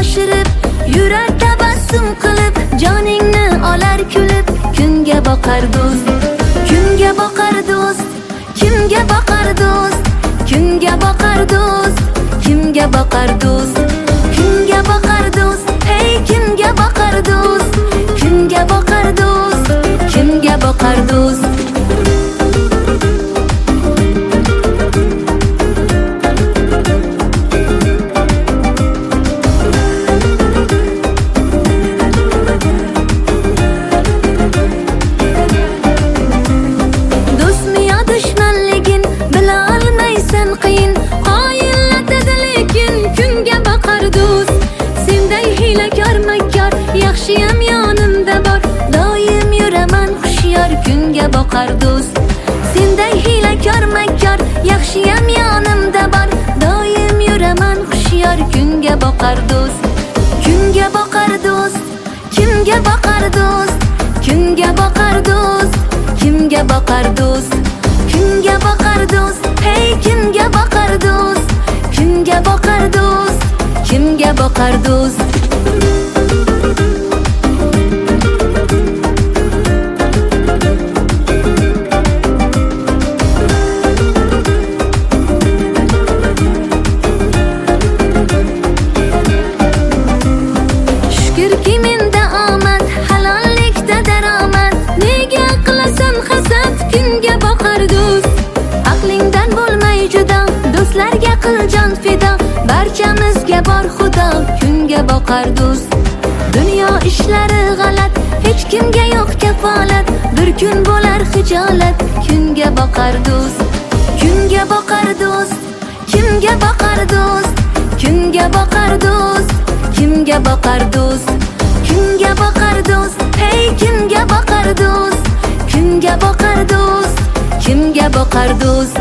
oshirib, yurar tabassum qilib, joningni olar kulib. Kunga boqar do'st, kunga boqar do'st, kimga boqar do'st, kunga boqar do'st, kimga boqar do'st, kunga boqar do'st, hey kimga boqar do'st, kunga boqar do'st, kimga boqar do'st. Yaxshiyam yonimda bor, doim yuraman xushyor. Kunga boqar do'st, senday hiylakor makkor. Yaxshiyam yonimda bor, doim yuraman xushyor. Kunga boqar do'st, kunga boqar do'st, kimga boqar do'st, kunga boqar do'st, kimga boqar do'st, kunga boqar do'st, hey kimga boqar do'st, kunga boqar do'st, kimga boqar do'st. Do'stlarga qil jon fido, barchamizga bor xudo. Kunga boqar do'st, dunyo ishlari g'alat, hech kimga yo'q kafolat. Bir kun bo'lar hijolat. Kunga boqar do'st, kunga boqar do'st, kimga boqar do'st, kunga boqar do'st, kimga boqar do'st, kunga boqar do'st, hey kimga boqar do'st, kunga boqar do'st, kimga boqar do'st.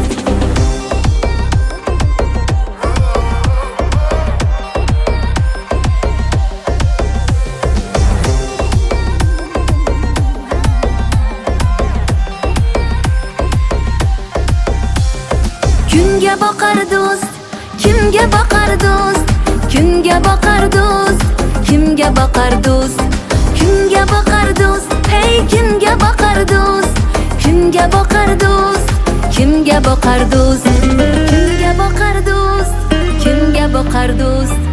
Kunga boqar do'st, kimga boqar do'st, kunga boqar do'st, kimga boqar do'st, kunga boqar do'st, hey kimga boqar do'st, kimga boqar do'st, kimga boqar do'st, kimga boqar do'st, kimga boqar do'st.